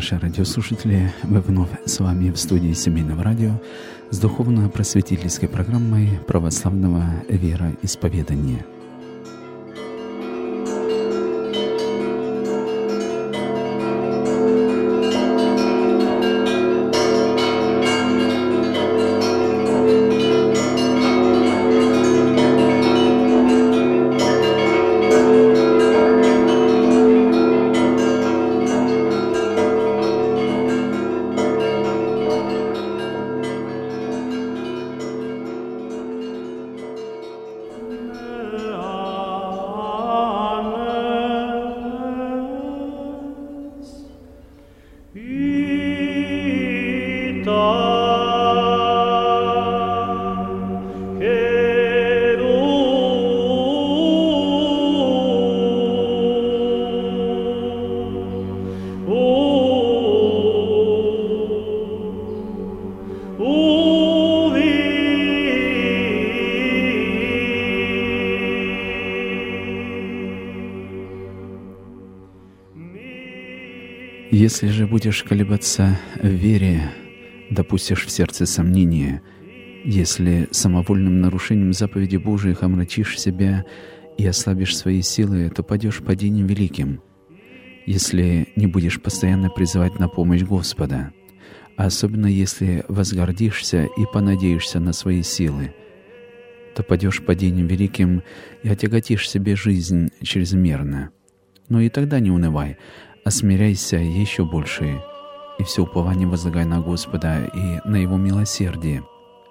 наши радиослушатели! Мы вновь с вами в студии Семейного радио с духовно-просветительской программой православного вероисповедания. Если же будешь колебаться в вере, допустишь в сердце сомнения, если самовольным нарушением заповедей Божиих омрачишь себя и ослабишь свои силы, то падешь падением великим. Если не будешь постоянно призывать на помощь Господа, а особенно если возгордишься и понадеешься на свои силы, то падешь падением великим и отяготишь себе жизнь чрезмерно. Но и тогда не унывай, а смиряйся еще больше, и все упование возлагай на Господа и на Его милосердие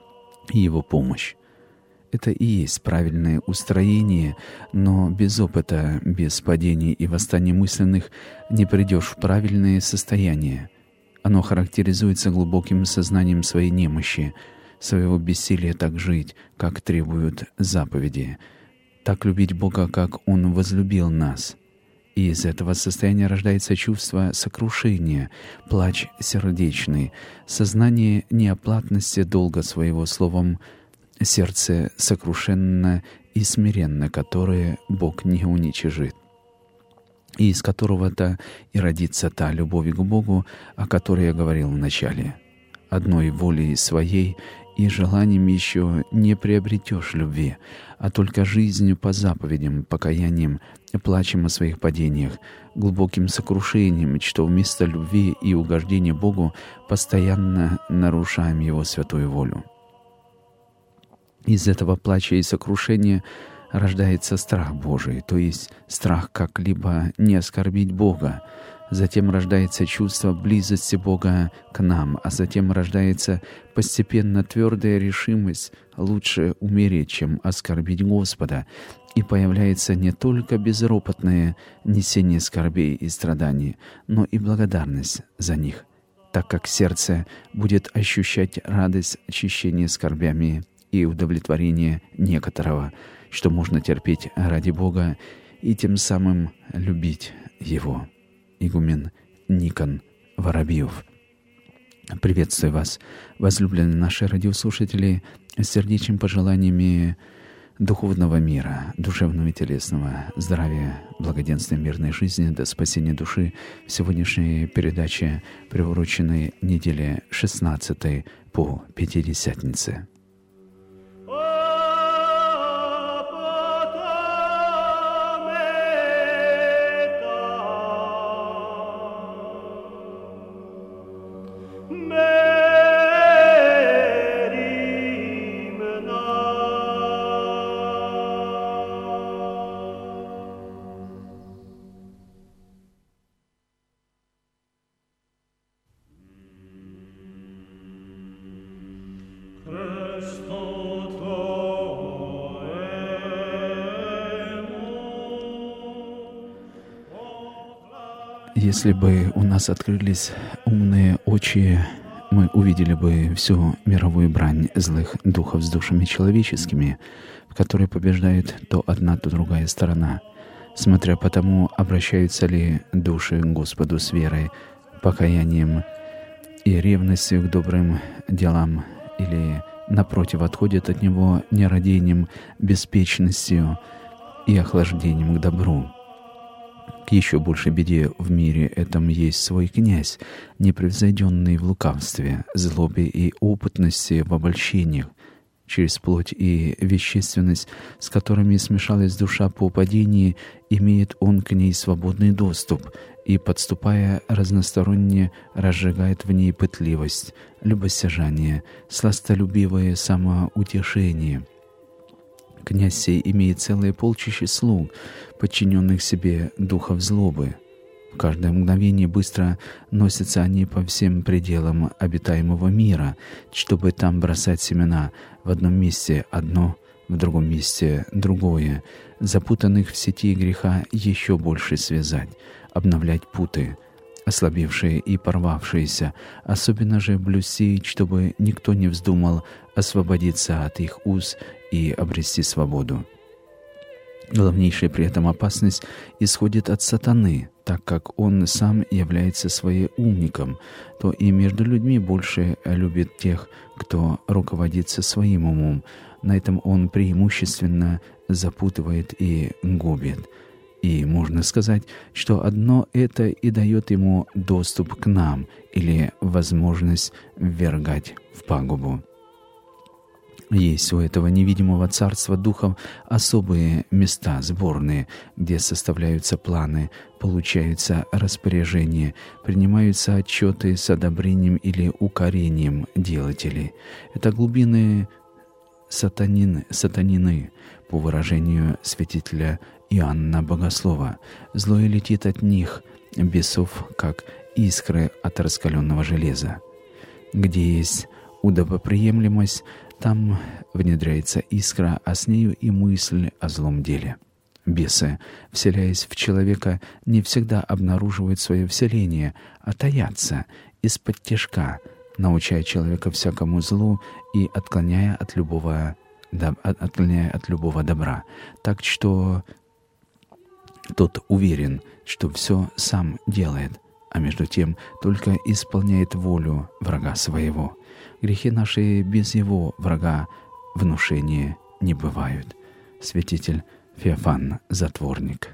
и Его помощь. Это и есть правильное устроение, но без опыта, без падений и восстаний мысленных не придешь в правильное состояние. Оно характеризуется глубоким сознанием своей немощи, своего бессилия так жить, как требуют заповеди, так любить Бога, как Он возлюбил нас. И из этого состояния рождается чувство сокрушения, плач сердечный, сознание неоплатности долга своего, словом, сердце сокрушенно и смиренно, которое Бог не уничижит, и из которого-то и родится та любовь к Богу, о которой я говорил в начале. Одной волей своей и желанием еще не приобретешь любви, а только жизнью по заповедям, покаянием, плачем о своих падениях, глубоким сокрушением, что вместо любви и угождения Богу постоянно нарушаем Его святую волю. Из этого плача и сокрушения рождается страх Божий, то есть страх как-либо не оскорбить Бога. Затем рождается чувство близости Бога к нам, а затем рождается постепенно твердая решимость лучше умереть, чем оскорбить Господа, и появляется не только безропотное несение скорбей и страданий, но и благодарность за них, так как сердце будет ощущать радость очищения скорбями и удовлетворение некоторого, что можно терпеть ради Бога и тем самым любить Его. Игумен Никон Воробьев. Приветствую вас, возлюбленные наши радиослушатели, с сердечными пожеланиями духовного мира, душевного и телесного здравия, благоденствия, мирной жизни до спасения души в сегодняшней передаче, приуроченной неделе 16 по Пятидесятнице. Если бы у нас открылись умные очи, мы увидели бы всю мировую брань злых духов с душами человеческими, в которой побеждает то одна, то другая сторона, смотря по тому, обращаются ли души к Господу с верой, покаянием и ревностью к добрым делам, или, напротив, отходят от Него нерадением, беспечностью и охлаждением к добру. К еще большей беде в мире этом есть свой князь, непревзойденный в лукавстве, злобе и опытности в обольщениях, через плоть и вещественность, с которыми смешалась душа по падении, имеет он к ней свободный доступ и, подступая разносторонне, разжигает в ней пытливость, любостяжание, сластолюбивое самоутешение. Князь сей имеет целое полчище слуг, подчиненных себе духов злобы. В каждое мгновение быстро носятся они по всем пределам обитаемого мира, чтобы там бросать семена, в одном месте одно, в другом месте другое, запутанных в сети греха еще больше связать, обновлять путы, ослабевшие и порвавшиеся, особенно же блюсти, чтобы никто не вздумал освободиться от их уз и обрести свободу. Главнейшая при этом опасность исходит от сатаны, так как он сам является своеумником, то и между людьми больше любит тех, кто руководится своим умом. На этом он преимущественно запутывает и губит. И можно сказать, что одно это и дает ему доступ к нам или возможность ввергать в пагубу. Есть у этого невидимого царства духов особые места, сборные, где составляются планы, получаются распоряжения, принимаются отчеты с одобрением или укорением делателей. Это глубины сатанины, по выражению святителя Иоанна Богослова. Злое летит от них, бесов, как искры от раскаленного железа. Где есть удобоприемлемость, там внедряется искра, а с нею и мысль о злом деле. Бесы, вселяясь в человека, не всегда обнаруживают свое вселение, а таятся из-под тишка, научая человека всякому злу и отклоняя от любого добра. Так что тот уверен, что все сам делает, а между тем только исполняет волю врага своего. Грехи наши без его врага внушения не бывают. Святитель Феофан Затворник.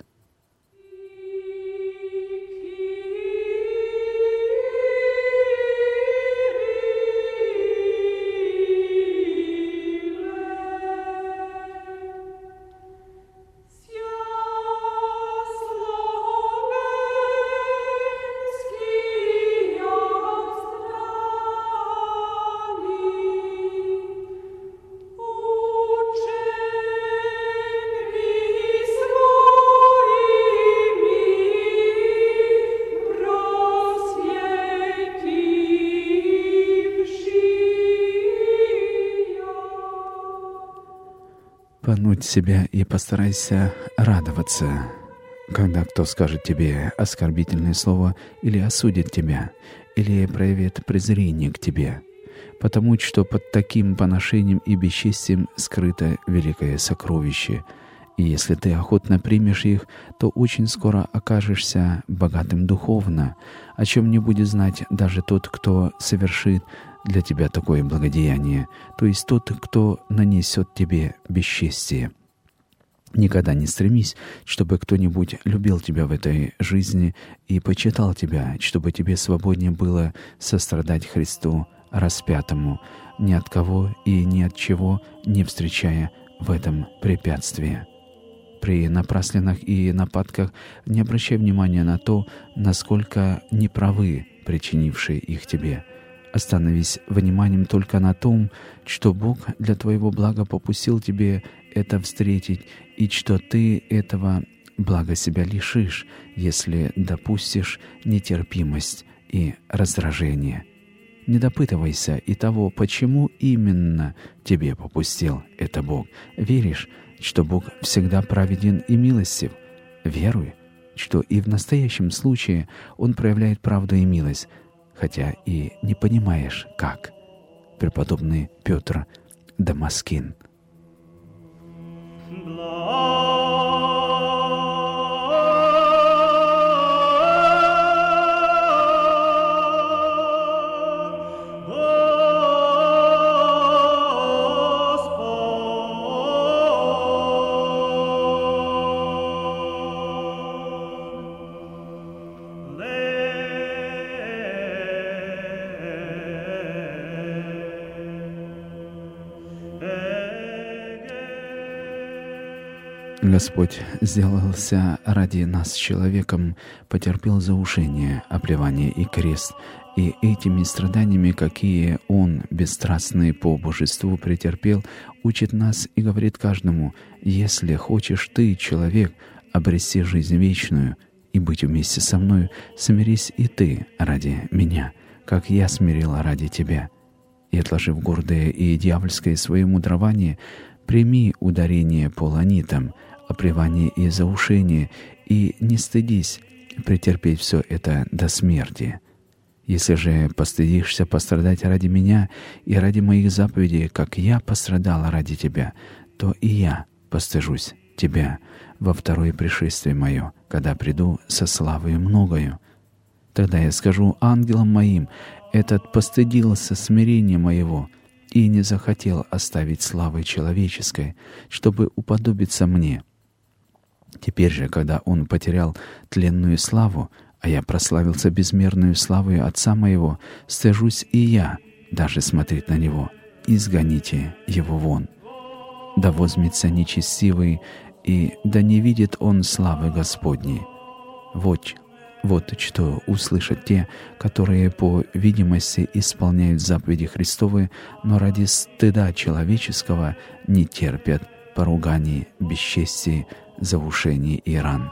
Понуть себя и постарайся радоваться, когда кто скажет тебе оскорбительное слово или осудит тебя, или проявит презрение к тебе, потому что под таким поношением и бесчестием скрыто великое сокровище, и если ты охотно примешь их, то очень скоро окажешься богатым духовно, о чем не будет знать даже тот, кто совершит для тебя такое благодеяние, то есть тот, кто нанесет тебе бесчестие. Никогда не стремись, чтобы кто-нибудь любил тебя в этой жизни и почитал тебя, чтобы тебе свободнее было сострадать Христу распятому, ни от кого и ни от чего не встречая в этом препятствия. При напраслинах и нападках не обращай внимания на то, насколько неправы причинившие их тебе. Остановись вниманием только на том, что Бог для твоего блага попустил тебе это встретить, и что ты этого блага себя лишишь, если допустишь нетерпимость и раздражение. Не допытывайся и того, почему именно тебе попустил это Бог. Веришь, что Бог всегда праведен и милостив? Веруй, что и в настоящем случае Он проявляет правду и милость, хотя и не понимаешь, как. Преподобный Петр Дамаскин. Господь сделался ради нас человеком, потерпел заушение, оплевание и крест, и этими страданиями, какие Он, бесстрастный по божеству, претерпел, учит нас и говорит каждому: «Если хочешь ты, человек, обрести жизнь вечную и быть вместе со мною, смирись и ты ради меня, как я смирила ради тебя». И, отложив гордое и дьявольское свое мудрование, прими ударение по ланитам, оплевание и заушение, и не стыдись претерпеть все это до смерти. Если же постыдишься пострадать ради меня и ради моих заповедей, как я пострадала ради тебя, то и я постыжусь тебя во второе пришествие мое, когда приду со славою многою. Тогда я скажу ангелам моим: этот постыдился смирения моего и не захотел оставить славы человеческой, чтобы уподобиться мне. Теперь же, когда он потерял тленную славу, а я прославился безмерную славою Отца моего, стыжусь и я даже смотреть на него. Изгоните его вон. Да возьмется нечестивый, и да не видит он славы Господней. Вот что услышат те, которые по видимости исполняют заповеди Христовы, но ради стыда человеческого не терпят поруганий, бесчестий, заушений и ран.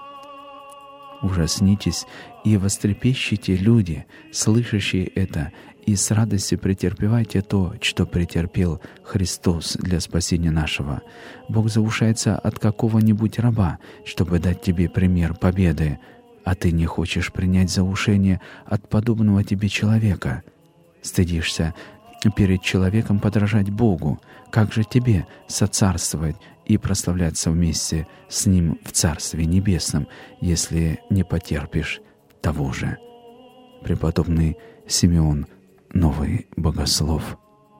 Ужаснитесь и вострепещите, люди, слышащие это, и с радостью претерпевайте то, что претерпел Христос для спасения нашего. Бог заушается от какого-нибудь раба, чтобы дать тебе пример победы, а ты не хочешь принять заушение от подобного тебе человека. Стыдишься перед человеком подражать Богу. Как же тебе соцарствовать и прославляться вместе с Ним в Царстве Небесном, если не потерпишь того же? Преподобный Симеон Новый Богослов.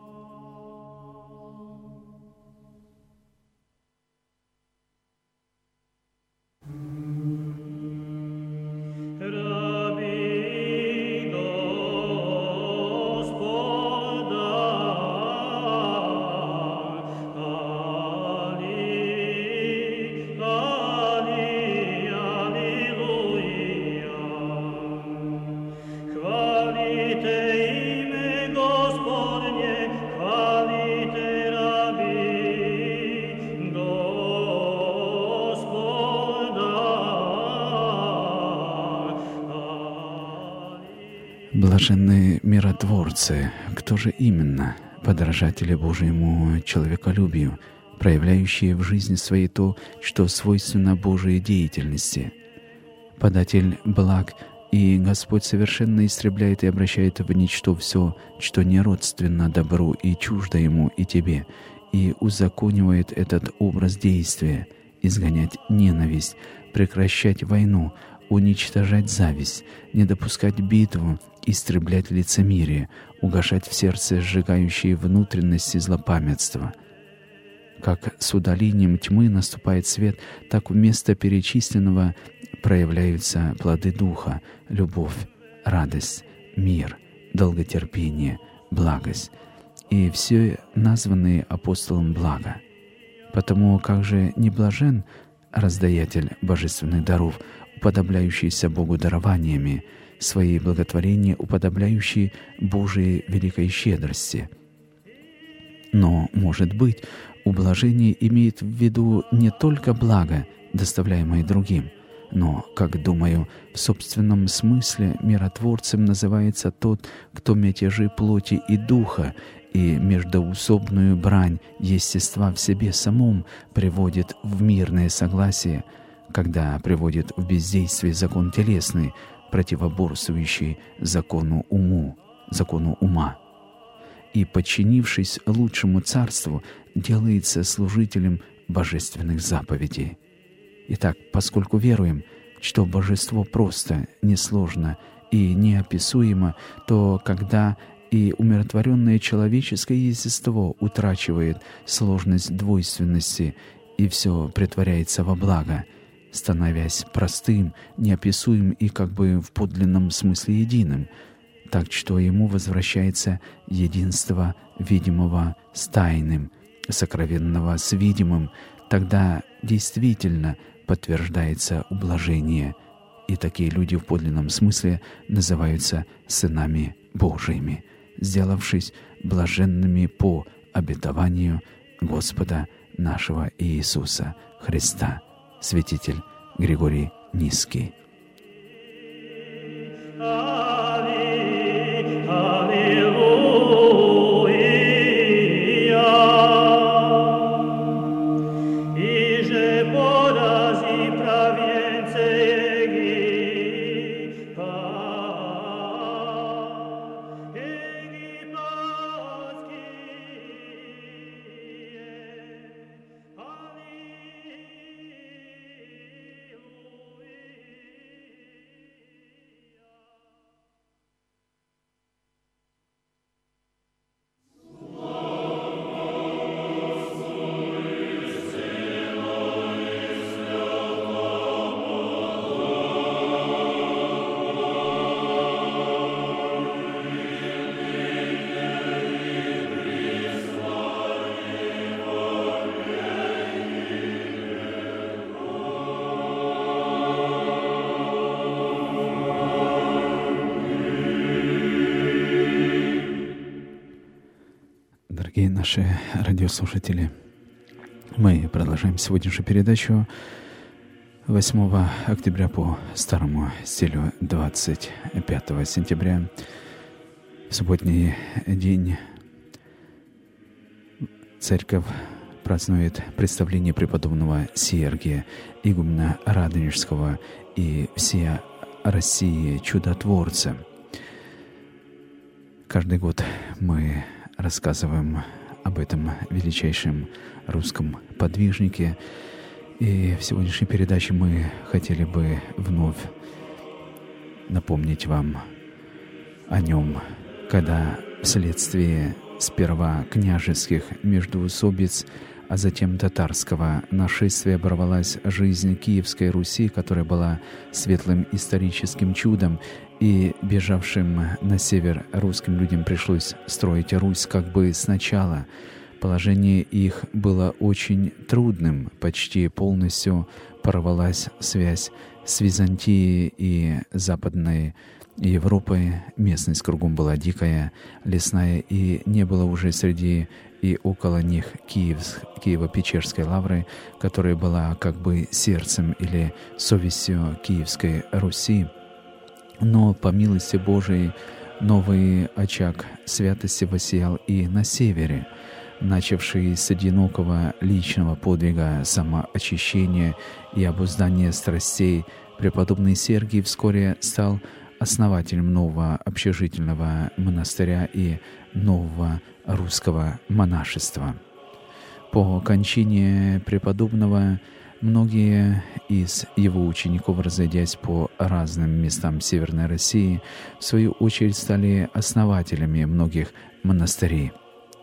Блаженны миротворцы. Кто же именно? Подражатели Божьему человеколюбию, проявляющие в жизни своей то, что свойственно Божьей деятельности. Податель благ, и Господь совершенно истребляет и обращает в ничто все, что не родственно добру и чуждо Ему и тебе, и узаконивает этот образ действия: изгонять ненависть, прекращать войну, уничтожать зависть, не допускать битву, истреблять лицемерие, угошать в сердце сжигающие внутренности злопамятства. Как с удалением тьмы наступает свет, так вместо перечисленного проявляются плоды Духа: любовь, радость, мир, долготерпение, благость, и все названные апостолом блага. Потому как же не блажен раздаятель божественных даров, уподобляющийся Богу дарованиями, свои благотворения уподобляющие Божией великой щедрости. Но, может быть, ублажение имеет в виду не только благо, доставляемое другим, но, как думаю, в собственном смысле миротворцем называется тот, кто мятежи плоти и духа и междоусобную брань естества в себе самом приводит в мирное согласие, когда приводит в бездействие закон телесный, противоборствующий закону ума, и, подчинившись лучшему царству, делается служителем божественных заповедей. Итак, поскольку веруем, что божество просто, несложно и неописуемо, то когда и умиротворенное человеческое естество утрачивает сложность двойственности, и все претворяется во благо, становясь простым, неописуемым и как бы в подлинном смысле единым, так что ему возвращается единство видимого с тайным, сокровенного с видимым, тогда действительно подтверждается ублажение, и такие люди в подлинном смысле называются сынами Божиими, сделавшись блаженными по обетованию Господа нашего Иисуса Христа. Святитель Григорий Низкий. Дорогие наши радиослушатели, мы продолжаем сегодняшнюю передачу 8 октября по старому стилю 25 сентября. В субботний день Церковь празднует представление преподобного Сергия, игумена Радонежского и всей России чудотворца. Каждый год мы рассказываем об этом величайшем русском подвижнике. И в сегодняшней передаче мы хотели бы вновь напомнить вам о нем, когда вследствие сперва княжеских междоусобиц, а затем татарского нашествия оборвалась жизнь Киевской Руси, которая была светлым историческим чудом, и бежавшим на север русским людям пришлось строить Русь как бы сначала. Положение их было очень трудным, почти полностью порвалась связь с Византией и Западной Европой. Местность кругом была дикая, лесная, и не было уже среди и около них Киево-Печерской лавры, которая была как бы сердцем или совестью Киевской Руси. Но по милости Божией новый очаг святости воссиял и на севере. Начавший с одинокого личного подвига самоочищения и обуздания страстей, преподобный Сергий вскоре стал основателем нового общежительного монастыря и нового русского монашества. По кончине преподобного многие из его учеников, разойдясь по разным местам Северной России, в свою очередь стали основателями многих монастырей.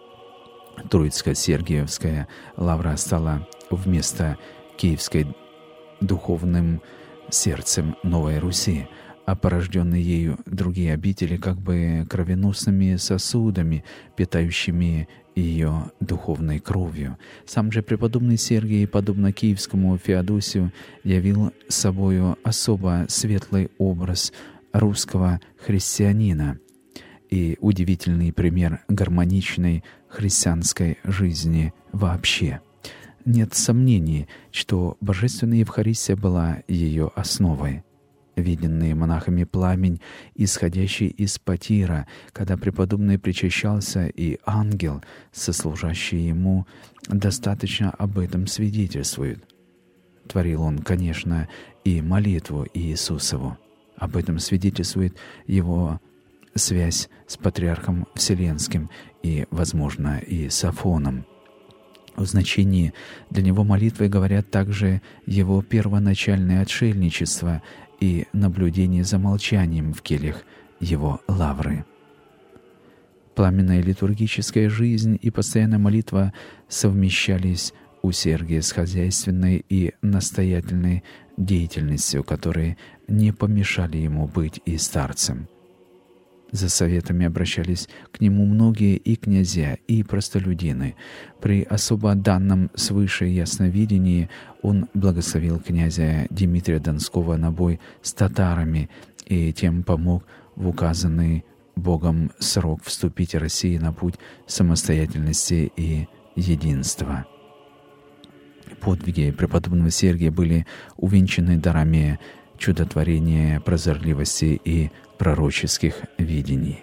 Троицко-Сергиевская лавра стала вместо Киевской духовным сердцем Новой Руси, а порожденные ею другие обители как бы кровеносными сосудами, питающими ее духовной кровью. Сам же преподобный Сергий, подобно киевскому Феодосию, явил собою особо светлый образ русского христианина и удивительный пример гармоничной христианской жизни вообще. Нет сомнений, что Божественная Евхаристия была ее основой. Виденный монахами пламень, исходящий из потира, когда преподобный причащался, и ангел, сослужащий ему, достаточно об этом свидетельствует. Творил он, конечно, и молитву Иисусову. Об этом свидетельствует его связь с Патриархом Вселенским и, возможно, и с Афоном. В значении для него молитвы говорят также его первоначальное отшельничество и наблюдение за молчанием в кельях его лавры. Пламенная литургическая жизнь и постоянная молитва совмещались у Сергия с хозяйственной и настоятельной деятельностью, которые не помешали ему быть и старцем. За советами обращались к нему многие и князья, и простолюдины. При особо данном свыше ясновидении он благословил князя Дмитрия Донского на бой с татарами и тем помог в указанный Богом срок вступить России на путь самостоятельности и единства. Подвиги преподобного Сергия были увенчаны дарами чудотворения, прозорливости и пророческих видений.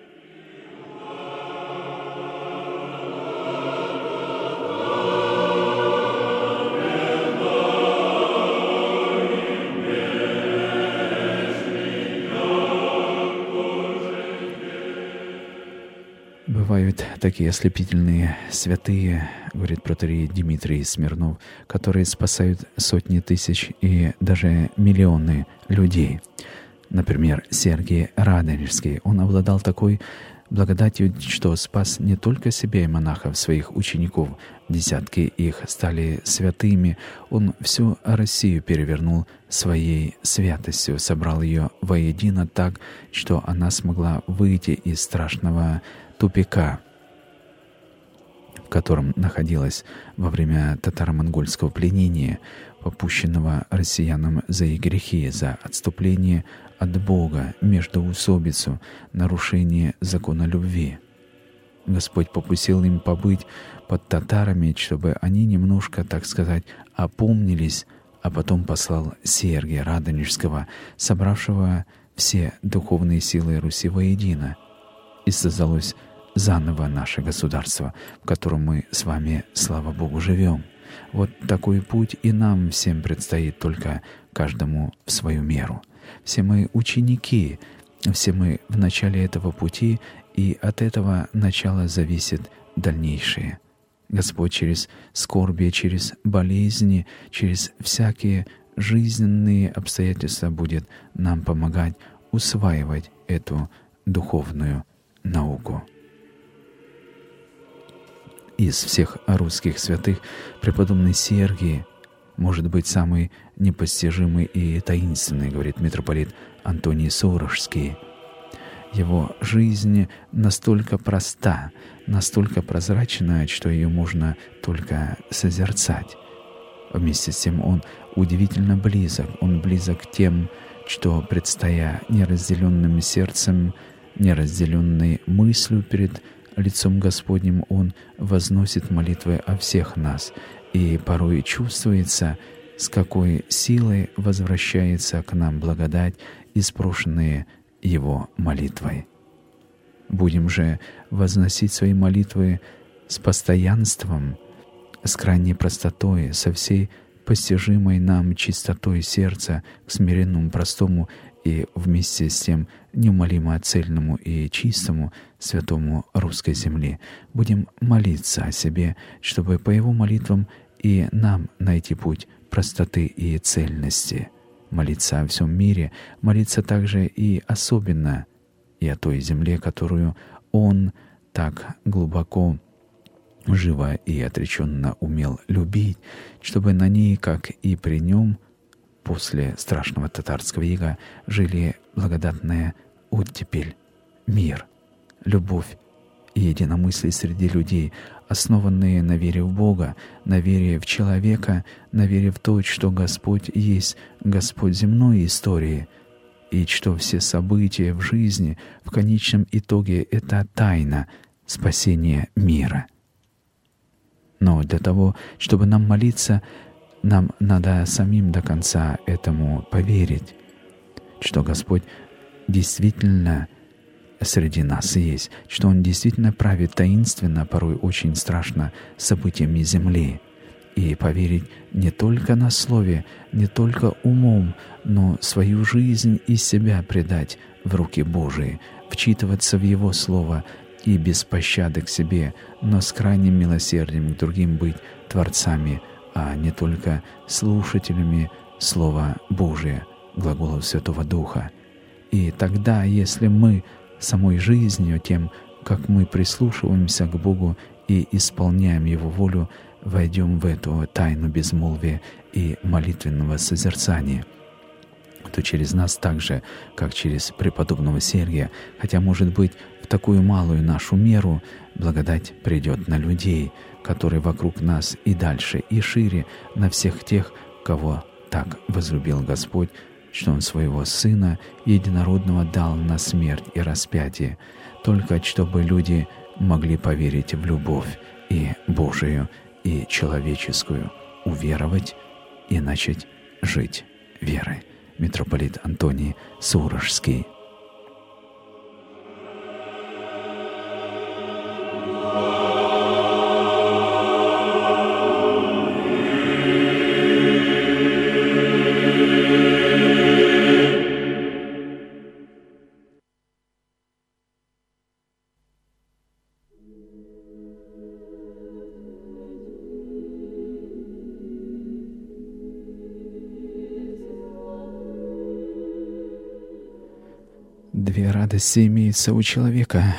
Бывают такие ослепительные святые, говорит протоиерей Дмитрий Смирнов, которые спасают сотни тысяч и даже миллионы людей. Например, Сергий Радонежский. Он обладал такой благодатью, что спас не только себя и монахов, своих учеников. Десятки их стали святыми. Он всю Россию перевернул своей святостью, собрал ее воедино так, что она смогла выйти из страшного тупика, в котором находилась во время татаро-монгольского пленения, попущенного россиянам за их грехи, за отступление от Бога, междоусобицу, нарушение закона любви. Господь попустил им побыть под татарами, чтобы они немножко, так сказать, опомнились, а потом послал Сергия Радонежского, собравшего все духовные силы Руси воедино, и создалось заново наше государство, в котором мы с вами, слава Богу, живем. Вот такой путь и нам всем предстоит, только каждому в свою меру. Все мы ученики, все мы в начале этого пути, и от этого начала зависит дальнейшее. Господь через скорби, через болезни, через всякие жизненные обстоятельства будет нам помогать усваивать эту духовную науку. Из всех русских святых преподобный Сергий может быть самый непостижимый и таинственный, говорит митрополит Антоний Суворожский. Его жизнь настолько проста, настолько прозрачна, что ее можно только созерцать. Вместе с тем он удивительно близок. Он близок тем, что, предстоя неразделенным сердцем, неразделенной мыслью перед лицом Господним, он возносит молитвы о всех нас, и порой чувствуется, с какой силой возвращается к нам благодать, испрошенные его молитвой. Будем же возносить свои молитвы с постоянством, с крайней простотой, со всей постижимой нам чистотой сердца к смиренному, простому и вместе с тем неумолимо цельному и чистому святому русской земли. Будем молиться о себе, чтобы по его молитвам и нам найти путь простоты и цельности. Молиться о всем мире, молиться также и особенно и о той земле, которую он так глубоко, живо и отреченно умел любить, чтобы на ней, как и при нем, после страшного татарского ига, жили благодатная оттепель, мир, любовь и единомыслие среди людей, основанные на вере в Бога, на вере в человека, на вере в то, что Господь есть Господь земной истории, и что все события в жизни в конечном итоге — это тайна спасения мира. Но для того, чтобы нам молиться, нам надо самим до конца этому поверить, что Господь действительно среди нас есть, что Он действительно правит таинственно, порой очень страшно, событиями земли, и поверить не только на слове, не только умом, но свою жизнь и себя предать в руки Божии, вчитываться в Его Слово и без пощады к себе, но с крайним милосердием к другим быть творцами, а не только слушателями Слова Божия, глаголов Святого Духа. И тогда, если мы самой жизнью, тем, как мы прислушиваемся к Богу и исполняем Его волю, войдем в эту тайну безмолвия и молитвенного созерцания. то через нас так же, как через преподобного Сергия, хотя, может быть, в такую малую нашу меру, благодать придет на людей, которые вокруг нас, и дальше, и шире, на всех тех, кого так возлюбил Господь, что Он Своего Сына Единородного дал на смерть и распятие, только чтобы люди могли поверить в любовь и Божию, и человеческую, уверовать и начать жить верой. Митрополит Антоний Суворожский. Две радости имеются у человека.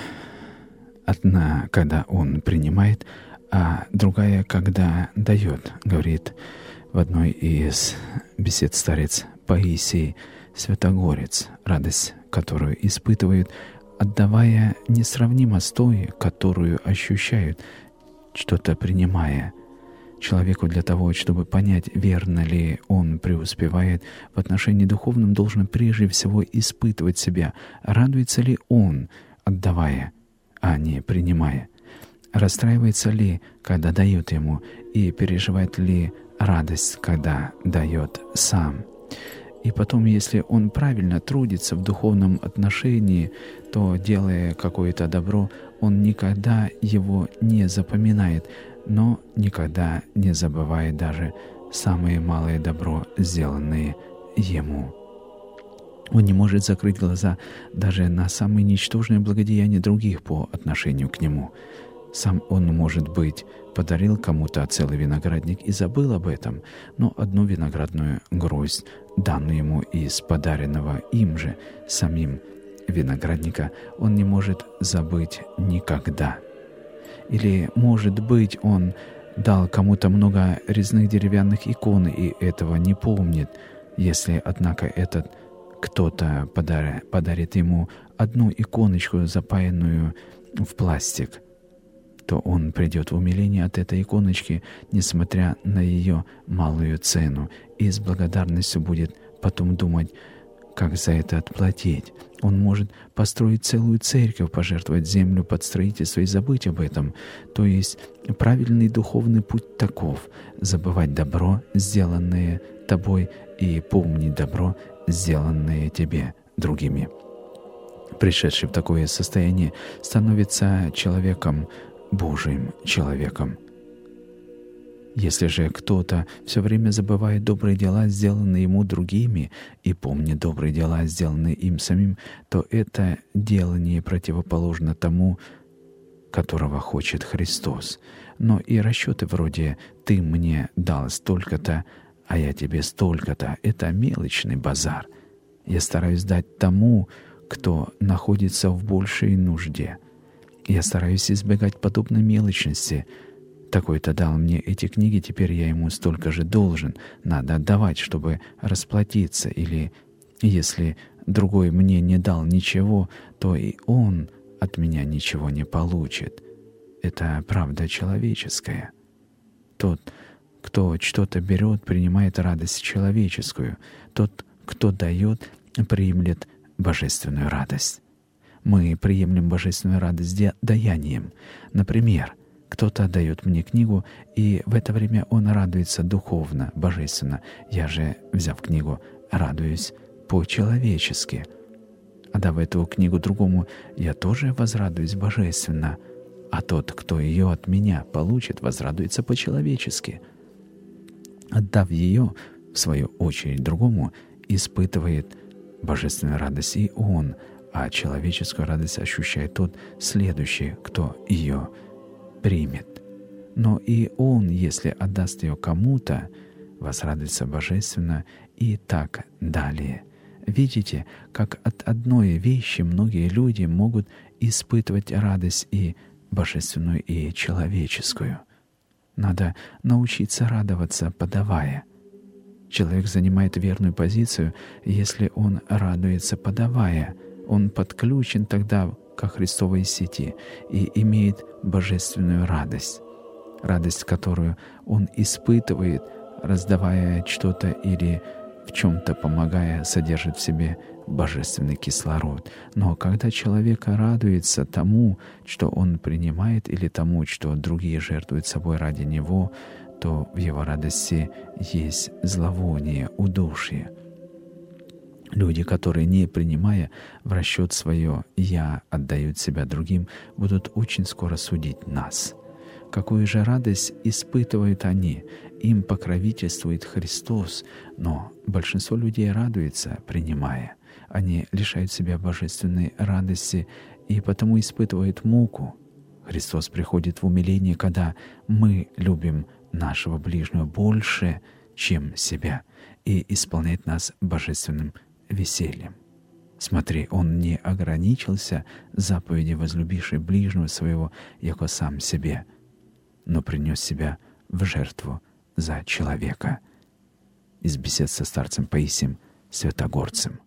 Одна, когда он принимает, а другая, когда дает, говорит в одной из бесед старец Паисий Святогорец, радость, которую испытывают, отдавая несравнимо с той, которую ощущают, что-то принимая. Человеку для того, чтобы понять, верно ли он преуспевает в отношении духовном, должен прежде всего испытывать себя, радуется ли он, отдавая, а не принимая, расстраивается ли, когда дают ему, и переживает ли радость, когда дает сам. И потом, если он правильно трудится в духовном отношении, то, делая какое-то добро, он никогда его не запоминает, но никогда не забывает даже самое малое добро, сделанное ему. Он не может закрыть глаза даже на самые ничтожные благодеяния других по отношению к нему. Сам он, может быть, подарил кому-то целый виноградник и забыл об этом, но одну виноградную гроздь, данную ему из подаренного им же самим виноградника, он не может забыть никогда. Или, может быть, он дал кому-то много резных деревянных икон и этого не помнит. Если, однако, этот кто-то подарит ему одну иконочку, запаянную в пластик, то он придет в умиление от этой иконочки, несмотря на ее малую цену, и с благодарностью будет потом думать, как за это отплатить. Он может построить целую церковь, пожертвовать землю под строительство и забыть об этом. То есть правильный духовный путь таков — забывать добро, сделанное тобой, и помнить добро, сделанное тебе другими. Пришедший в такое состояние становится человеком, Божьим человеком. Если же кто-то все время забывает добрые дела, сделанные ему другими, и помнит добрые дела, сделанные им самим, то это делание противоположно тому, которого хочет Христос. Но и расчеты вроде «ты мне дал столько-то, а я тебе столько-то» — это мелочный базар. Я стараюсь дать тому, кто находится в большей нужде. Я стараюсь избегать подобной мелочности. Такой-то дал мне эти книги, теперь я ему столько же должен. Надо отдавать, чтобы расплатиться. Или если другой мне не дал ничего, то и он от меня ничего не получит. Это правда человеческая. Тот, кто что-то берет, принимает радость человеческую. Тот, кто дает, приемлет божественную радость. Мы приемлем божественную радость даянием. Например, кто-то дает мне книгу, и в это время он радуется духовно, божественно. Я же, взяв книгу, радуюсь по-человечески. Отдав эту книгу другому, я тоже возрадуюсь божественно. А тот, кто ее от меня получит, возрадуется по-человечески. Отдав ее, в свою очередь, другому, испытывает божественную радость и он, а человеческую радость ощущает тот следующий, кто ее примет. Но и он, если отдаст ее кому-то, возрадуется божественно и так далее. Видите, как от одной вещи многие люди могут испытывать радость и божественную, и человеческую. Надо научиться радоваться, подавая. Человек занимает верную позицию, если он радуется, подавая. Он подключен тогда ко Христовой сети и имеет божественную радость. Радость, которую он испытывает, раздавая что-то или в чем-то помогая, содержит в себе божественный кислород. Но когда человек радуется тому, что он принимает, или тому, что другие жертвуют собой ради него, то в его радости есть зловоние, удушье. Люди, которые, не принимая в расчет свое «я», отдают себя другим, будут очень скоро судить нас. Какую же радость испытывают они? Им покровительствует Христос, но большинство людей радуется, принимая. Они лишают себя божественной радости и потому испытывают муку. Христос приходит в умиление, когда мы любим нашего ближнего больше, чем себя, и исполняет нас божественным весельем. Смотри, Он не ограничился заповедью «возлюбивший ближнего своего, яко сам себе», но принес себя в жертву за человека. Из бесед со старцем Паисием Святогорцем.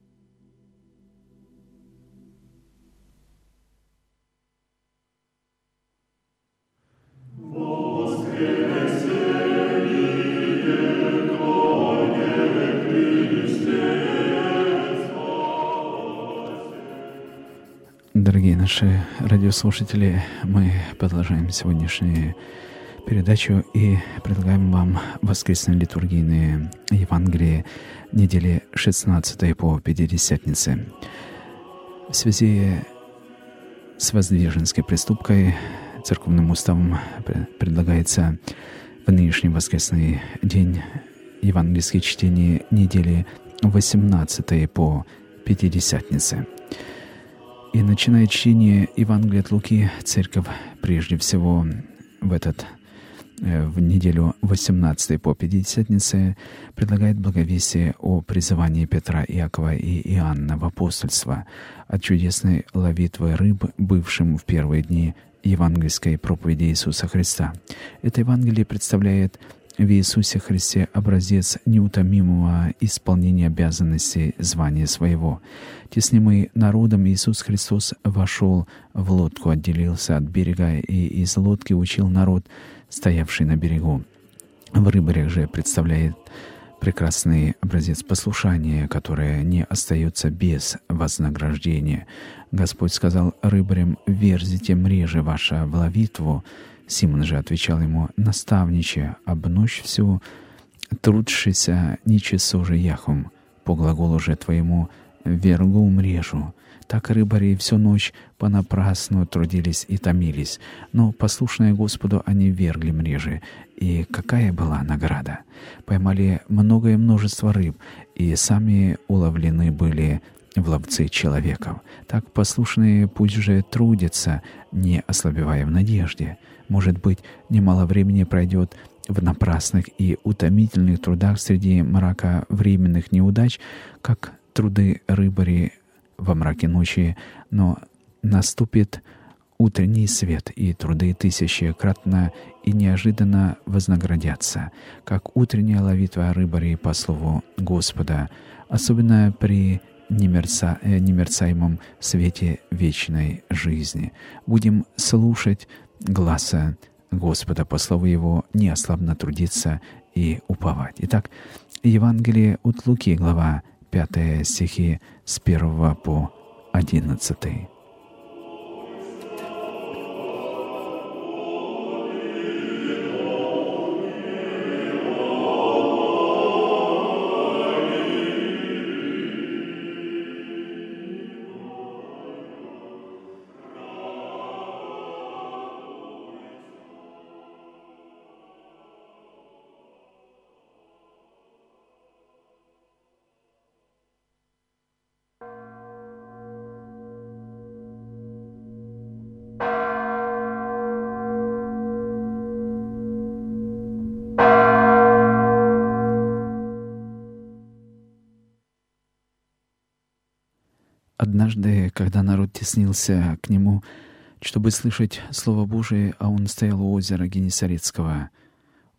Дорогие наши радиослушатели, мы продолжаем сегодняшнюю передачу и предлагаем вам воскресные литургийные Евангелия недели 16 по Пятидесятнице. В связи с Воздвиженской приступкой церковным уставом предлагается в нынешний воскресный день евангельские чтения недели 18 по Пятидесятнице. И начиная чтение Евангелия от Луки, Церковь прежде всего в неделю 18 по Пятидесятнице предлагает благовестие о призывании Петра, Иакова и Иоанна в апостольство, от чудесной ловитвы рыб, бывшим в первые дни евангельской проповеди Иисуса Христа. Это Евангелие представляет в Иисусе Христе образец неутомимого исполнения обязанностей звания своего. Теснимый народом, Иисус Христос вошел в лодку, отделился от берега и из лодки учил народ, стоявший на берегу. В рыбарях же представляет прекрасный образец послушания, которое не остается без вознаграждения. Господь сказал рыбарям: «Верзите мрежи ваша в ловитву». Симон же отвечал ему: «Наставниче, об ночь всю трудшися ничесо же яхом, по глаголу же твоему вергу мрежу». Так рыбари всю ночь понапрасну трудились и томились, но, послушные Господу, они вергли мрежи. И какая была награда? Поймали многое множество рыб, и сами уловлены были в ловцы человеков. Так послушные пусть же трудятся, не ослабевая в надежде. Может быть, немало времени пройдет в напрасных и утомительных трудах среди мрака временных неудач, как труды рыбари во мраке ночи, но наступит утренний свет, и труды тысячекратно и неожиданно вознаградятся, как утренняя ловитва рыбарей по слову Господа, особенно при немерцаемом свете вечной жизни. Будем слушать гласа Господа по слову Его, неослабно трудиться и уповать. Итак, Евангелие от Луки, глава 5, стихи с 1 по 11. Однажды, когда народ теснился к нему, чтобы слышать Слово Божие, а он стоял у озера Генесарецкого,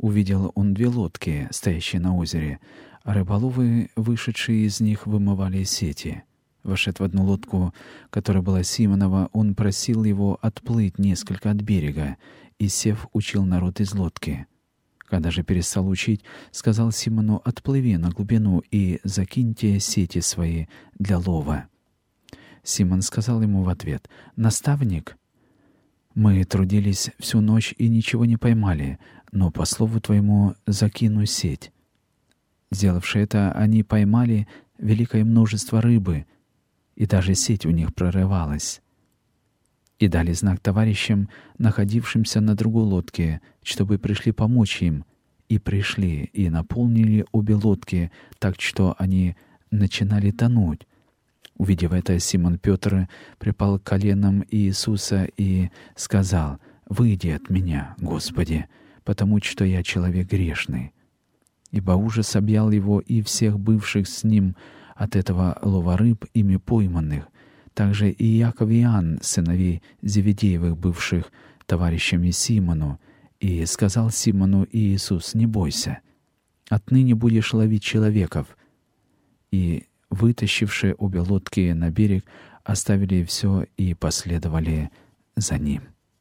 увидел он 2 лодки, стоящие на озере, а рыболовы, вышедшие из них, вымывали сети. Вошед в одну лодку, которая была Симонова, он просил его отплыть несколько от берега, и, сев, учил народ из лодки. Когда же перестал учить, сказал Симону: «Отплыви на глубину и закиньте сети свои для лова». Симон сказал ему в ответ: «Наставник, мы трудились всю ночь и ничего не поймали, но по слову твоему закину сеть». Сделавши это, они поймали великое множество рыбы, и даже сеть у них прорывалась. И дали знак товарищам, находившимся на другой лодке, чтобы пришли помочь им. И пришли, и наполнили обе лодки, так что они начинали тонуть. Увидев это, Симон Петр припал к коленам Иисуса и сказал: «Выйди от меня, Господи, потому что я человек грешный». Ибо ужас объял его и всех бывших с ним от этого лова рыб, ими пойманных. Также и Иаков и Иоанн, сыновей Зеведеевых, бывших товарищами Симону. И сказал Симону Иисус: «Не бойся, отныне будешь ловить человеков». И, вытащивши обе лодки на берег, оставили все и последовали за ним.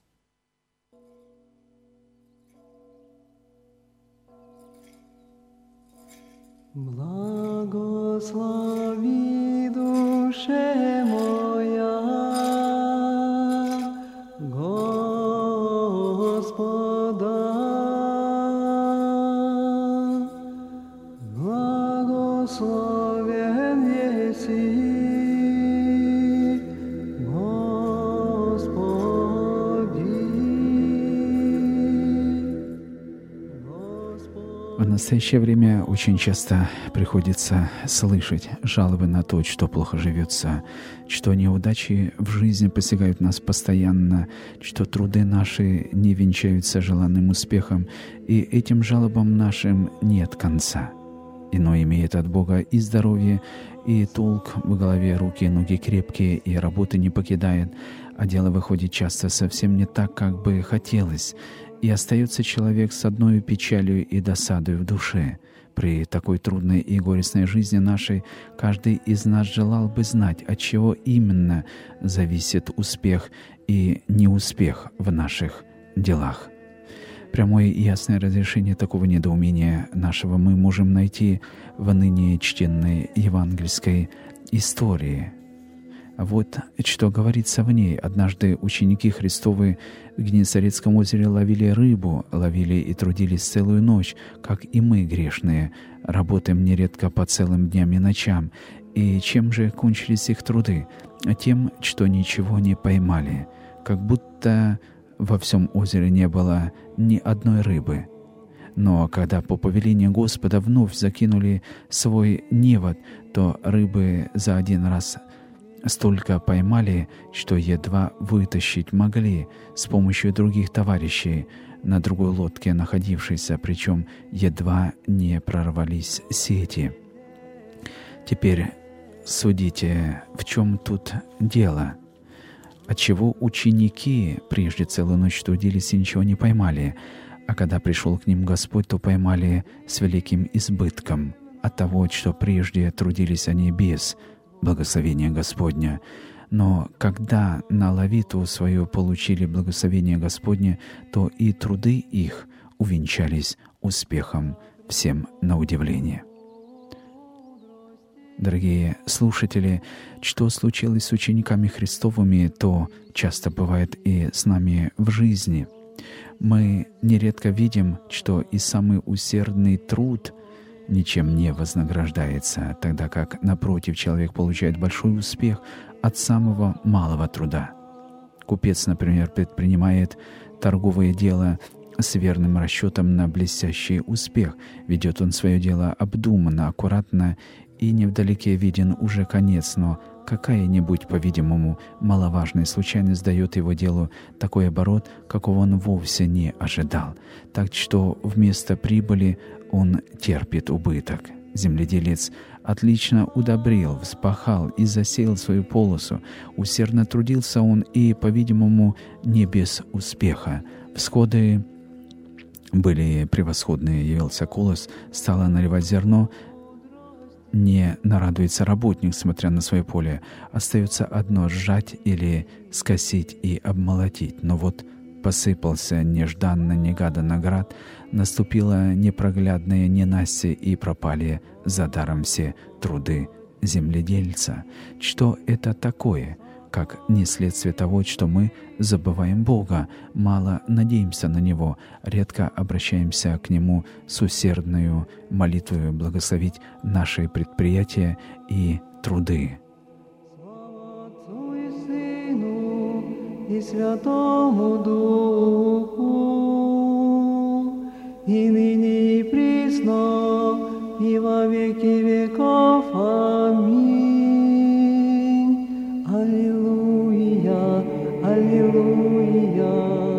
Благослови, душе моя, Господа, благословен еси, В настоящее время очень часто приходится слышать жалобы на то, что плохо живется, что неудачи в жизни постигают нас постоянно, что труды наши не венчаются желанным успехом, и этим жалобам нашим нет конца. Иной имеет от Бога и здоровье, и толк в голове, руки и ноги крепкие, и работы не покидает, а дело выходит часто совсем не так, как бы хотелось, и остается человек с одной печалью и досадой в душе. При такой трудной и горестной жизни нашей каждый из нас желал бы знать, от чего именно зависит успех и неуспех в наших делах. Прямое и ясное разрешение такого недоумения нашего мы можем найти в ныне чтенной евангельской истории. Вот что говорится в ней. Однажды ученики Христовы в Генесарецком озере ловили рыбу, ловили и трудились целую ночь, как и мы, грешные, работаем нередко по целым дням и ночам. И чем же кончились их труды? Тем, что ничего не поймали, как будто во всем озере не было ни одной рыбы. Но когда по повелению Господа вновь закинули свой невод, то рыбы за один раз столько поймали, что едва вытащить могли с помощью других товарищей на другой лодке находившейся, причем едва не прорвались сети. Теперь судите, в чем тут дело? Отчего ученики прежде целую ночь трудились и ничего не поймали, а когда пришел к ним Господь, то поймали с великим избытком от того, что прежде трудились они без благословения Господня. Но когда на ловиту свою получили благословение Господне, то и труды их увенчались успехом, всем на удивление. Дорогие слушатели, что случилось с учениками Христовыми, то часто бывает и с нами в жизни. Мы нередко видим, что и самый усердный труд ничем не вознаграждается, тогда как, напротив, человек получает большой успех от самого малого труда. Купец, например, предпринимает торговое дело с верным расчетом на блестящий успех. Ведет он свое дело обдуманно, аккуратно, и невдалеке виден уже конец, но какая-нибудь, по-видимому, маловажная случайность дает его делу такой оборот, какого он вовсе не ожидал, так что вместо прибыли он терпит убыток. Земледелец отлично удобрил, вспахал и засеял свою полосу. Усердно трудился он и, по-видимому, не без успеха. Всходы были превосходные, явился колос, стало наливать зерно. Не нарадуется работник, смотря на свое поле. Остается одно — сжать или скосить и обмолотить. Но вот посыпался нежданно-негаданно град, наступило непроглядное ненастье, и пропали за даром все труды земледельца. Что это такое? Как не следствие того, что мы забываем Бога, мало надеемся на Него, редко обращаемся к Нему с усердную молитвою благословить наши предприятия и труды. Отцу и Сыну и Святому Духу, и ныне и присно, и во веки веков. Аминь. Аллилуйя, аллилуйя,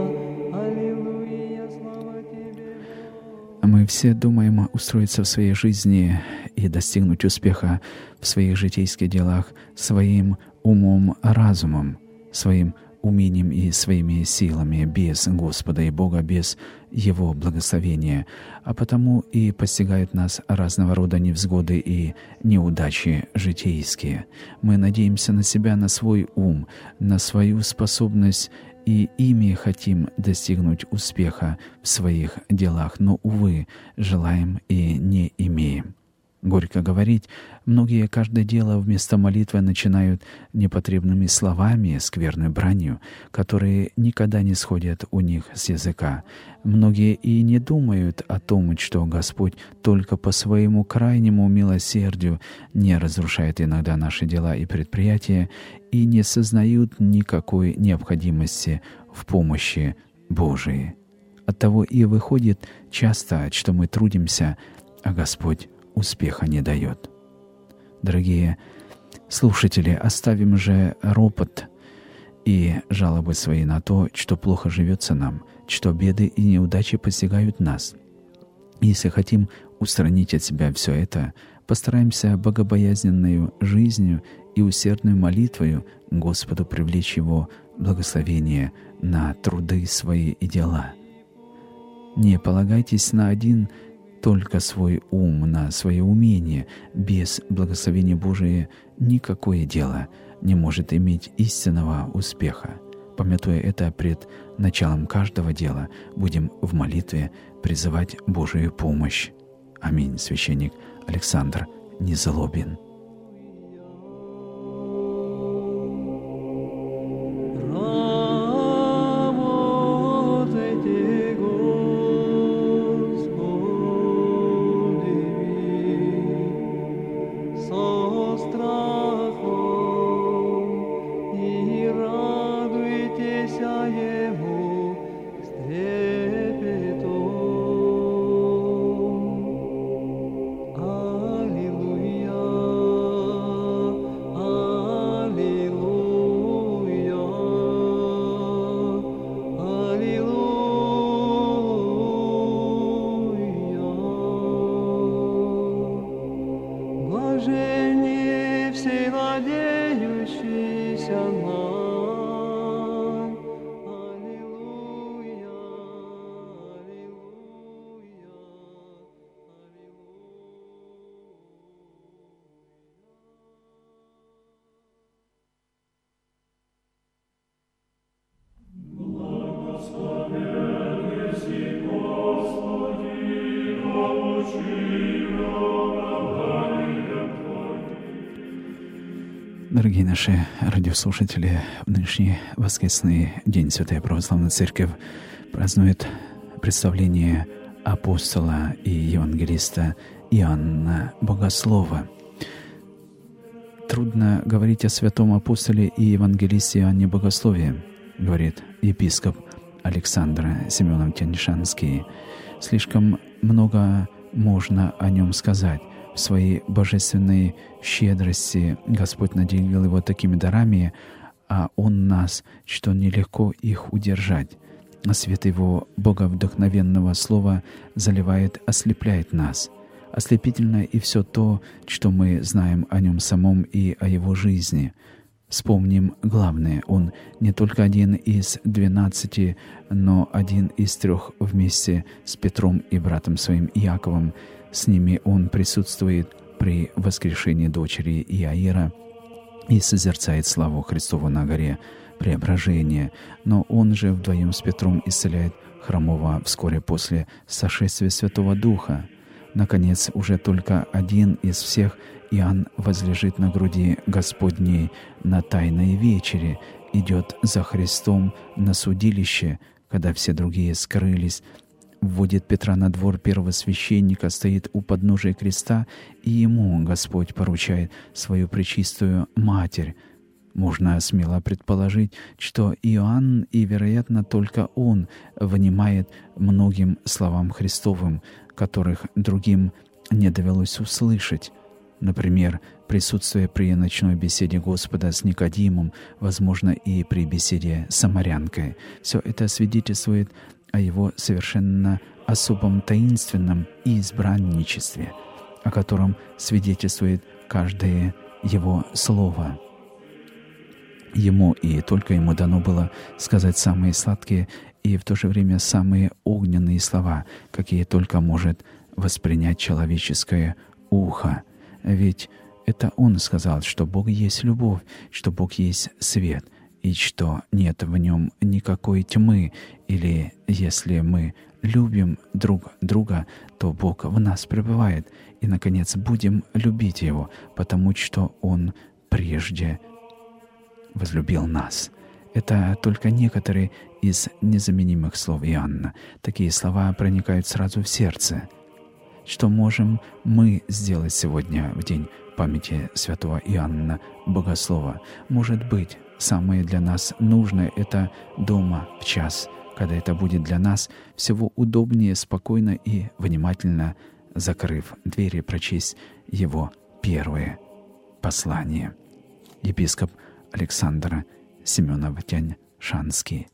аллилуйя, слава Тебе. Мы все думаем устроиться в своей жизни и достигнуть успеха в своих житейских делах своим умом, разумом, своим умением и своими силами, без Господа и Бога, без Его благословения. А потому и постигают нас разного рода невзгоды и неудачи житейские. Мы надеемся на себя, на свой ум, на свою способность, и ими хотим достигнуть успеха в своих делах, но, увы, желаем и не имеем. Горько говорить, многие каждое дело вместо молитвы начинают непотребными словами, скверной бранью, которые никогда не сходят у них с языка. Многие и не думают о том, что Господь только по своему крайнему милосердию не разрушает иногда наши дела и предприятия, и не сознают никакой необходимости в помощи Божией. Оттого и выходит часто, что мы трудимся, а Господь успеха не дает. Дорогие слушатели, оставим же ропот и жалобы свои на то, что плохо живется нам, что беды и неудачи постигают нас. Если хотим устранить от себя все это, постараемся богобоязненною жизнью и усердной молитвою Господу привлечь Его благословение на труды свои и дела. Не полагайтесь на один только свой ум, на свое умение. Без благословения Божия никакое дело не может иметь истинного успеха. Памятуя это, пред началом каждого дела будем в молитве призывать Божию помощь. Аминь. Священник Александр Незлобин. Блаженнее все надеющиеся нам. Аллилуйя, аллилуйя, Дорогие наши радиослушатели, в нынешний воскресный день Святая Православная Церковь празднует представление апостола и евангелиста Иоанна Богослова. Трудно говорить о святом апостоле и евангелисте Иоанне Богослове, говорит епископ Александр Семенов Тяньшанский. Слишком много можно о нем сказать. В своей божественной щедрости Господь наделил его такими дарами, а Он нас, что нелегко их удержать. А свет Его боговдохновенного Слова заливает, ослепляет нас. Ослепительно и все то, что мы знаем о Нем самом и о Его жизни. Вспомним главное. Он не только один из 12, но один из 3 вместе с Петром и братом своим Иаковом. С ними он присутствует при воскрешении дочери Иаира и созерцает славу Христову на горе Преображения. Но он же вдвоем с Петром исцеляет хромого вскоре после сошествия Святого Духа. Наконец, уже только один из всех, Иоанн, возлежит на груди Господней на Тайной вечере, идет за Христом на судилище, когда все другие скрылись, вводит Петра на двор первосвященника, стоит у подножия креста, и ему Господь поручает свою пречистую Матерь. Можно смело предположить, что Иоанн, и, вероятно, только он, внимает многим словам Христовым, которых другим не довелось услышать. Например, присутствие при ночной беседе Господа с Никодимом, возможно, и при беседе с самарянкой. Все это свидетельствует о его совершенно особом таинственном избранничестве, о котором свидетельствует каждое его слово. Ему и только ему дано было сказать самые сладкие и в то же время самые огненные слова, какие только может воспринять человеческое ухо. Ведь это он сказал, что Бог есть любовь, что Бог есть свет, и что нет в нем никакой тьмы, или если мы любим друг друга, то Бог в нас пребывает, и, наконец, будем любить Его, потому что Он прежде возлюбил нас. Это только некоторые из незаменимых слов Иоанна. Такие слова проникают сразу в сердце. Что можем мы сделать сегодня, в день памяти святого Иоанна Богослова? Может быть, самое для нас нужное — это дома в час, когда это будет для нас всего удобнее, спокойно и внимательно, закрыв двери, прочесть его первое послание. Епископ Александр Семенов Тянь-Шанский.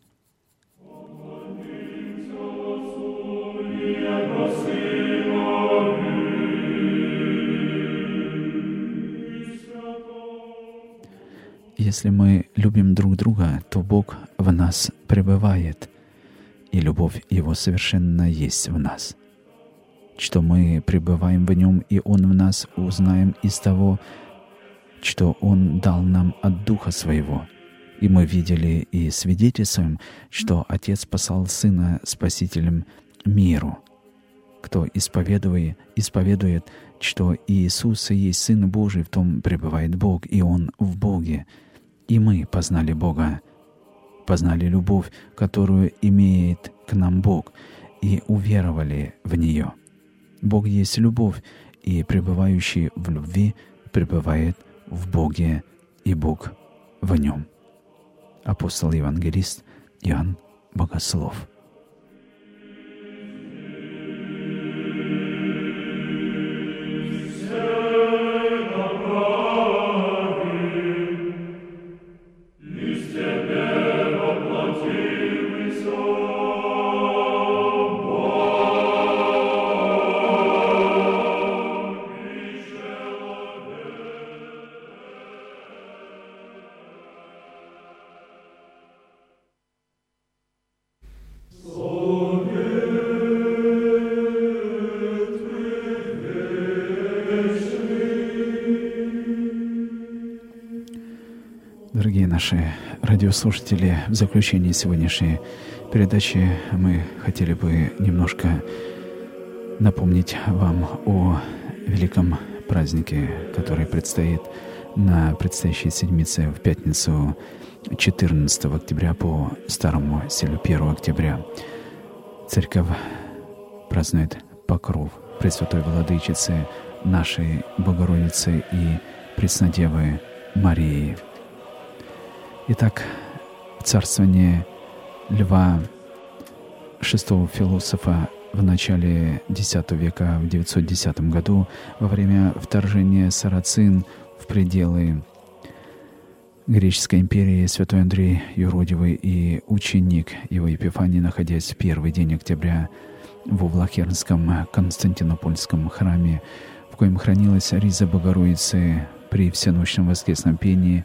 Если мы любим друг друга, то Бог в нас пребывает, и любовь Его совершенно есть в нас. Что мы пребываем в Нем, и Он в нас, узнаем из того, что Он дал нам от Духа Своего. И мы видели и свидетельствуем, что Отец послал Сына Спасителем миру. Кто исповедует, что Иисус есть Сын Божий, в том пребывает Бог, и Он в Боге. И мы познали Бога, познали любовь, которую имеет к нам Бог, и уверовали в нее. Бог есть любовь, и пребывающий в любви пребывает в Боге, и Бог в нем. Апостол-евангелист Иоанн Богослов. Дорогие наши радиослушатели, в заключении сегодняшней передачи мы хотели бы немножко напомнить вам о великом празднике, который предстоит на предстоящей седмице в пятницу 14 октября по старому стилю 1 октября. Церковь празднует покров Пресвятой Владычицы нашей Богородицы и Преснодевы Марии. Итак, царствование Льва, VI философа, в начале X века, в 910 году, во время вторжения сарацин в пределы Греческой империи, святой Андрей Юродивый и ученик его Епифаний, находясь в первый день октября во Влахернском Константинопольском храме, в коем хранилась риза Богородицы при всеночном воскресном пении,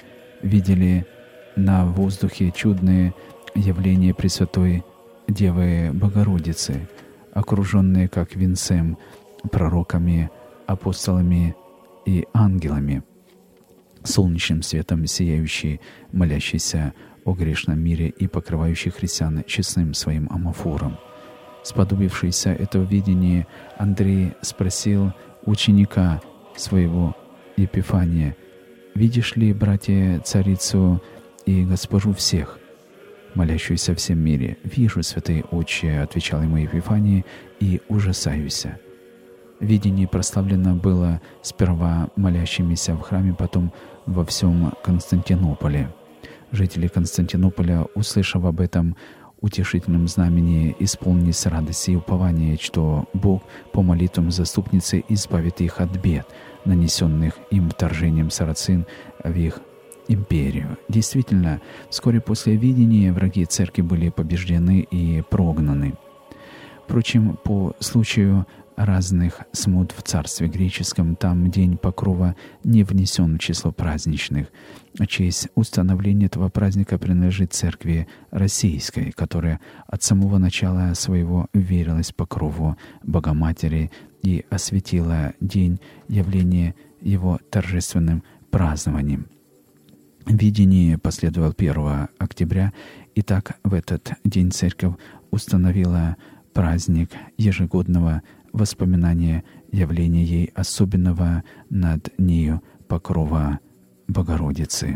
видели на воздухе чудные явления Пресвятой Девы Богородицы, окруженные как венцем пророками, апостолами и ангелами, солнечным светом сияющий, молящийся о грешном мире и покрывающий христиан честным своим амофором. Сподобившийся этого видения, Андрей спросил ученика своего Епифания: «Видишь ли, братья, царицу и госпожу всех, молящуюся в всем мире?» «Вижу, святые отче», — отвечал ему Епифаний, — «и ужасаюсь». Видение прославлено было сперва молящимися в храме, потом во всем Константинополе. Жители Константинополя, услышав об этом утешительном знамени, исполнились радости и упования, что Бог по молитвам заступницы избавит их от бед, нанесенных им вторжением сарацин в их империю. Действительно, вскоре после видения враги церкви были побеждены и прогнаны. Впрочем, по случаю разных смут в царстве греческом там день Покрова не внесен в число праздничных. Честь установления этого праздника принадлежит церкви российской, которая от самого начала своего верилась Покрову Богоматери и осветила день явления его торжественным празднованием. Видение последовало 1 октября, и так в этот день церковь установила праздник ежегодного воспоминания явления ей особенного над нею Покрова Богородицы.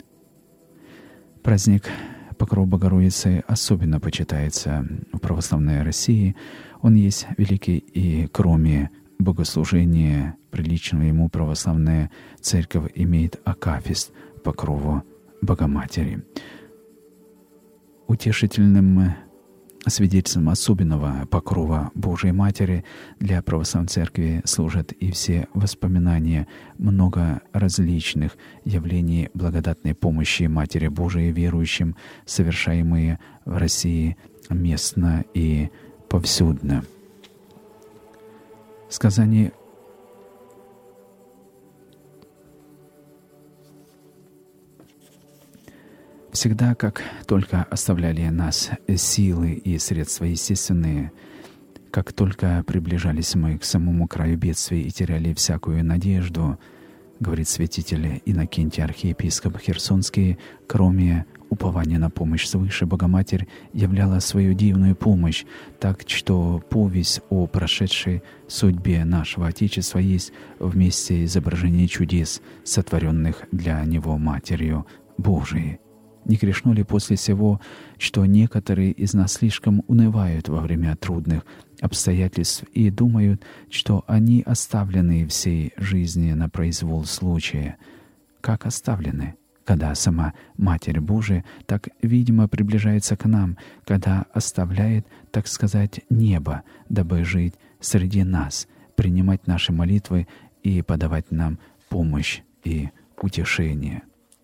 Праздник Покрова Богородицы особенно почитается в православной России. Он есть великий, и кроме богослужения, приличного ему, православная церковь имеет акафист Покрову Богоматери. Утешительным свидетельством особенного покрова Божией Матери для православной церкви служат и все воспоминания много различных явлений благодатной помощи Матери Божией верующим, совершаемые в России местно и повсюдно. Сказание всегда, как только оставляли нас силы и средства естественные, как только приближались мы к самому краю бедствий и теряли всякую надежду, говорит святитель Иннокентий, архиепископ Херсонский, кроме упования на помощь свыше, Богоматерь являла свою дивную помощь, так что повесть о прошедшей судьбе нашего Отечества есть вместе изображение чудес, сотворенных для него Матерью Божией. Не грешно ли после всего, что некоторые из нас слишком унывают во время трудных обстоятельств и думают, что они оставлены всей жизни на произвол случая? Как оставлены? Когда сама Матерь Божия так, видимо, приближается к нам, когда оставляет, так сказать, небо, дабы жить среди нас, принимать наши молитвы и подавать нам помощь и утешение.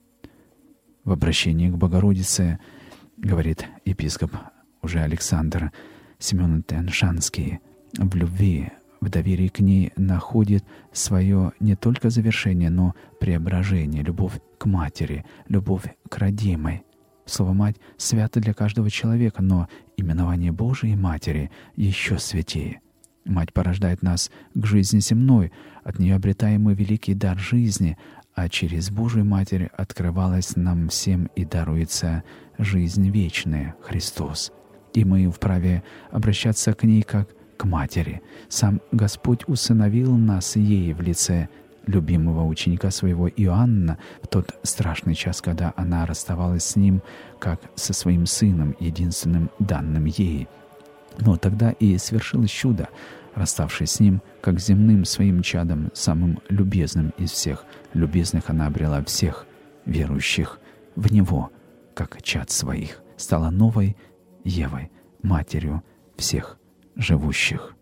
В обращении к Богородице, говорит епископ уже Александр Семен Тянь-Шанский, в любви, в доверии к ней находит свое не только завершение, но преображение, любовь к Матери, любовь к родимой. Слово «мать» свято для каждого человека, но именование Божией Матери еще святее. Мать порождает нас к жизни земной, от нее обретаем мы великий дар жизни, а через Божию Матерь открывалась нам всем и даруется жизнь вечная, Христос. И мы вправе обращаться к ней как к Матери. Сам Господь усыновил нас ей в лице любимого ученика своего Иоанна в тот страшный час, когда она расставалась с ним, как со своим сыном, единственным данным ей. Но тогда и свершилось чудо. Расставшись с ним, как земным своим чадом, самым любезным из всех любезных, она обрела всех верующих в Него, как чад своих, стала новой Евой, матерью всех живущих.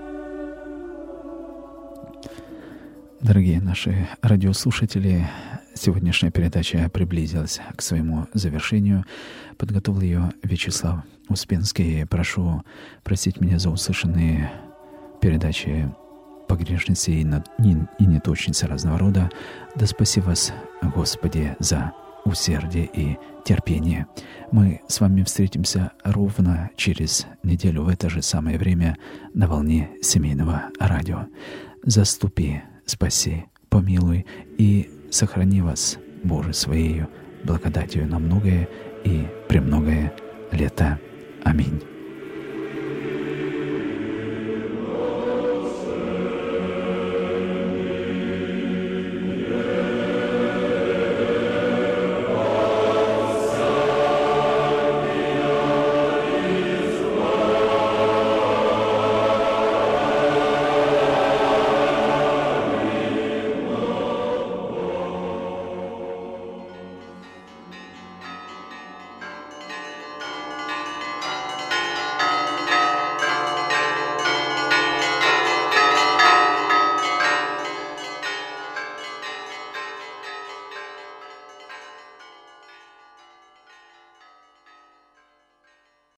Дорогие наши радиослушатели, сегодняшняя передача приблизилась к своему завершению. Подготовил ее Вячеслав Успенский. Прошу простить меня за услышанные передачи погрешности и неточности разного рода. Да спаси вас, Господи, за усердие и терпение. Мы с вами встретимся ровно через неделю в это же самое время на волне семейного радио. Заступи, спаси, помилуй и сохрани вас, Боже, Своею благодатью на многое и премногое лето. Аминь.